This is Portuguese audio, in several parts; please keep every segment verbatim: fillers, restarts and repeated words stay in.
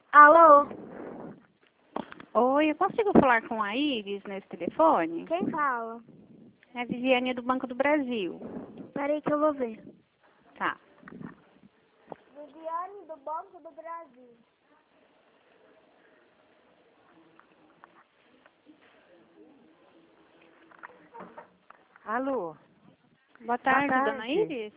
Alô? Oi, eu consigo falar com a Iris nesse telefone? Quem fala? É a Viviane do Banco do Brasil. Peraí que eu vou ver. Tá. Viviane do Banco do Brasil. Alô? Boa tarde, tarde. dona Iris.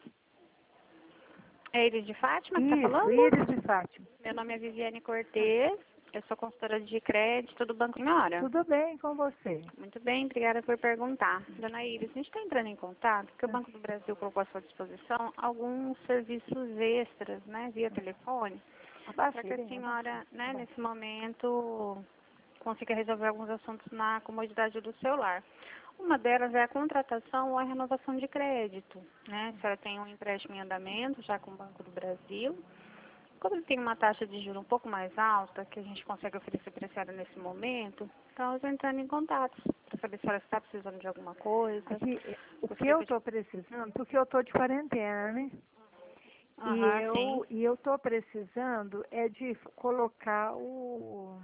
É Iris de Fátima que tá Isso, falando? Iris de Fátima. Meu nome é Viviane Cortez. Eu sou consultora de crédito do Banco Senhora. Tudo bem com você? Muito bem, obrigada por perguntar. Dona Iris, a gente está entrando em contato porque o Banco do Brasil colocou à sua disposição alguns serviços extras, né, via telefone, para que a senhora, né, nesse momento, consiga resolver alguns assuntos na comodidade do celular. Uma delas é a contratação ou a renovação de crédito, né? A senhora tem um empréstimo em andamento já com o Banco do Brasil. Como ele tem uma taxa de juros um pouco mais alta, que a gente consegue oferecer para a senhora nesse momento, então eu estou entrando em contato para saber se a senhora está precisando de alguma coisa. Aqui, o que Gostaria eu que estou precisando, porque eu estou de quarentena, né? E Aham, eu sim. e eu estou precisando é de colocar o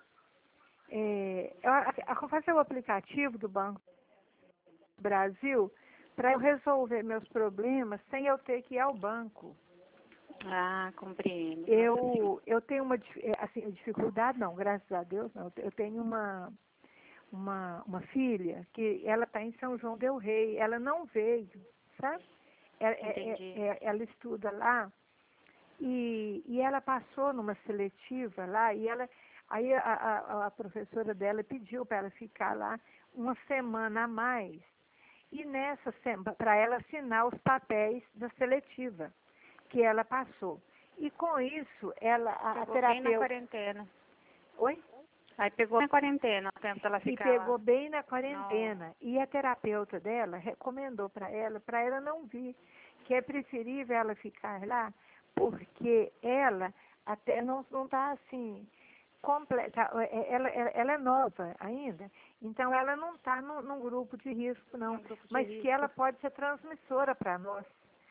é, a, a, fazer o aplicativo do Banco do Brasil para eu resolver meus problemas sem eu ter que ir ao banco. Ah, compreendo. Eu, eu tenho uma dif- eh, assim, dificuldade, não, graças a Deus, não. Eu tenho uma, uma, uma filha que ela está em São João del Rei, ela não veio, sabe? É- é- é- Entendi. é- ela estuda lá e, e ela passou numa seletiva lá e ela, aí a, a, a professora dela pediu para ela ficar lá uma semana a mais e nessa semana, para ela assinar os papéis da seletiva que ela passou. E com isso, ela, a, a Pegou bem na terapeuta... quarentena. Oi? Aí pegou na quarentena, o tempo dela E ficar lá. pegou bem na Não. quarentena. E a terapeuta dela recomendou para ela, para ela não vir, que é preferível ela ficar lá, porque ela até não está assim, completa, ela, ela, ela é nova ainda, então ela não está num, num grupo de risco, É não, um grupo de mas que ela risco. pode ser transmissora para nós.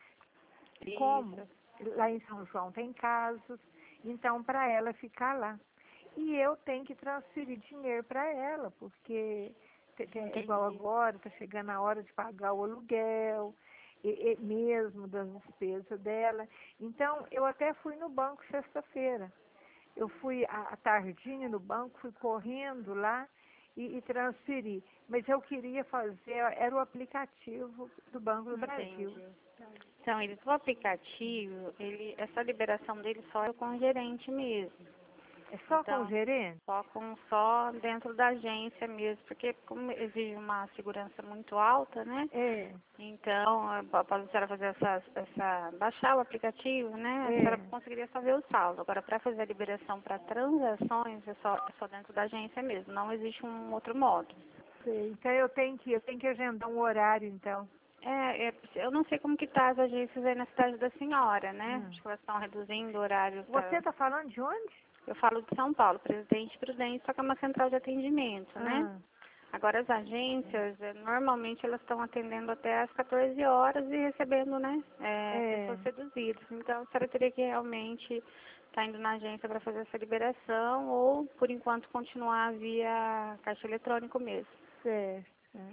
Como Isso. lá em São João tem casos, então para ela ficar lá. E eu tenho que transferir dinheiro para ela, porque te- te- é igual Entendi. agora, está chegando a hora de pagar o aluguel, e, e mesmo das despesas dela. Então, eu até fui no banco sexta-feira. Eu fui à à tardinha no banco, fui correndo lá e, e transferi. Mas eu queria fazer, era o aplicativo do Banco do Brasil. Entendi. Então, eles, o aplicativo, ele, essa liberação dele só é com o gerente mesmo. É só com o Então, gerente? só com só dentro da agência mesmo, porque como exige uma segurança muito alta, né? É, Então, a- para a senhora fazer essa, essa, baixar o aplicativo, né? A senhora é. conseguiria só ver o saldo. Agora, para fazer a liberação para transações, é só, é só dentro da agência mesmo, não existe um outro modo. Sei. Então eu tenho que, eu tenho que agendar um horário, então. É, é, eu não sei como que tá as agências aí na cidade da senhora, né? Hum. Acho que elas estão reduzindo o horário. Você Pra... está falando de onde? Eu falo de São Paulo, Presidente Prudente, só que é uma central de atendimento, né? Ah, Agora as agências, eh, normalmente elas estão atendendo até às quatorze horas e recebendo, né, eh, é. pessoas seduzidas. Então a senhora teria que realmente estar indo na agência para fazer essa liberação ou, por enquanto, continuar via caixa eletrônico mesmo. Certo.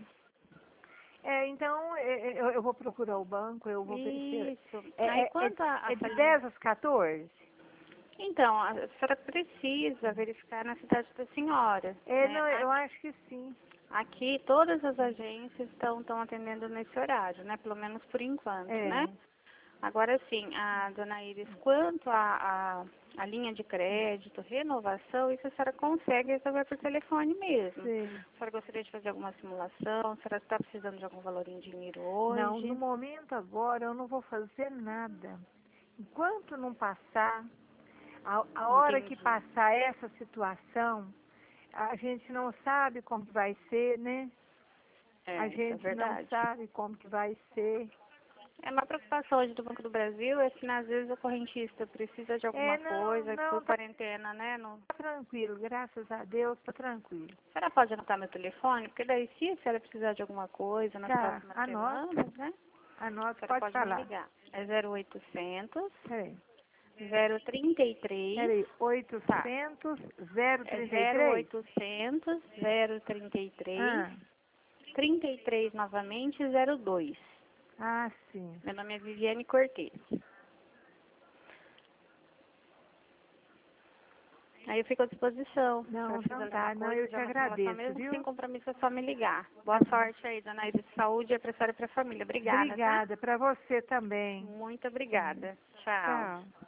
É, então é, é, eu, eu vou procurar o banco, eu vou ver se... Isso. É, Aí é, é, quanto a, a é de salinha... dez às quatorze? Então, a senhora precisa verificar na cidade da senhora, É, né? não, eu Aqui, acho que sim. aqui todas as agências estão estão atendendo nesse horário, né? Pelo menos por enquanto, né? É, Agora sim, a dona Iris, quanto à a, a, linha de crédito, renovação, isso a senhora consegue resolver por telefone mesmo. sei. A senhora gostaria de fazer alguma simulação? A senhora está precisando de algum valor em dinheiro Não, no hoje? momento agora eu não vou fazer nada. Enquanto não passar, a, a hora que Entendi. passar essa situação, a gente não sabe como que vai ser, né? A É, isso é gente não verdade. sabe como que vai ser. É uma preocupação hoje do Banco do Brasil, é que às vezes o correntista precisa de É, alguma não, coisa por não, tá quarentena, né? Não... tranquilo, graças a Deus, tá tranquilo. A senhora pode anotar meu telefone? Porque daí se a senhora precisar de alguma coisa nas Tá, próximas anota, semanas, né? A anota, senhora pode pode me falar. ligar. É zero oitocentos, Peraí. zero trinta e três. Peraí, oitocentos, zero É trinta e zero três? oitocentos, zero trinta e três, Ah, trinta e três novamente, zero dois. ah, sim. Meu nome é Viviane Cortez. Aí eu fico à disposição. Não, Se precisar não de alguma tá. Não, coisa, eu de te uma informação agradeço, mesmo, viu? sem compromisso, é só me ligar. Boa sorte aí, dona Iris. Saúde e apressar para a família. Obrigada, tá? Obrigada, para você também. Muito obrigada. Tchau. Tchau.